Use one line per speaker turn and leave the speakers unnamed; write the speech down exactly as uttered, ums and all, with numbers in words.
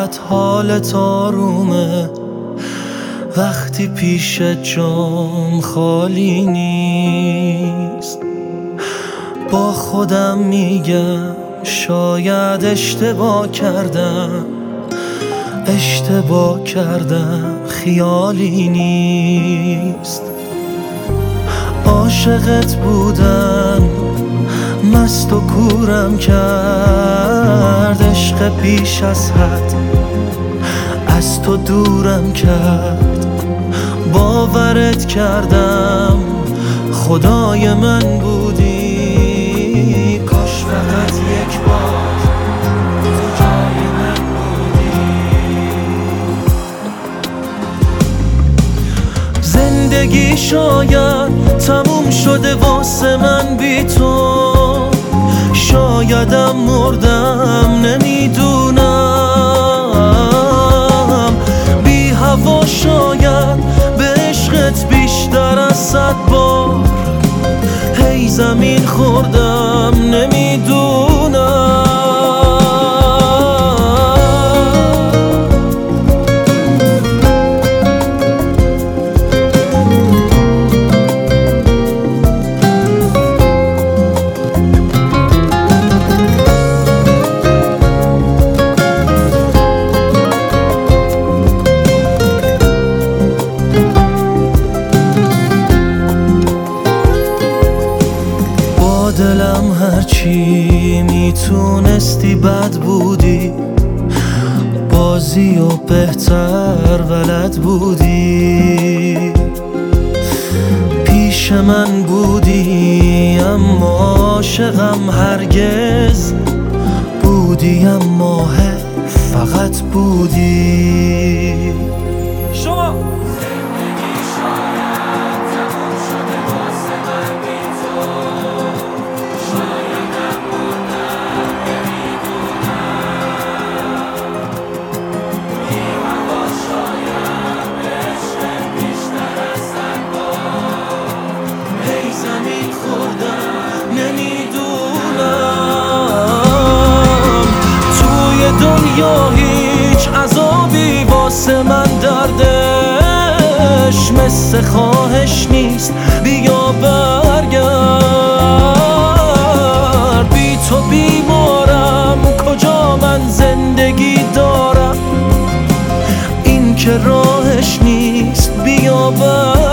فقط حالت آرومه وقتی پیش جام خالی نیست. با خودم میگم شاید اشتباه کردم اشتباه کردم خیالی نیست. عاشقت بودن مست و کورم کرد، عشق بیش از حد از تو دورم کرد. باورت کردم خدای من بودی، کاش فقط یک بار تو جای من بودی. زندگی شاید تموم شده واسه من بی تو، شایدم مردم نمیدونم. بی هوا شاید به عشقت بیشتر از صد بار هی زمین خوردم نمیدونم. دلم هرچی میتونستی بد بودی، بازی و بهتر بلد بودی. پیش من بودی اما عاشقم هرگز بودی، اما فقط بودی.
شما
دنیا هیچ عذابی واسه من دردش مثل خواهش نیست. بیا برگرد، بی تو بیمارم، کجا من زندگی دارم؟ این که راهش نیست. بیا برگرد.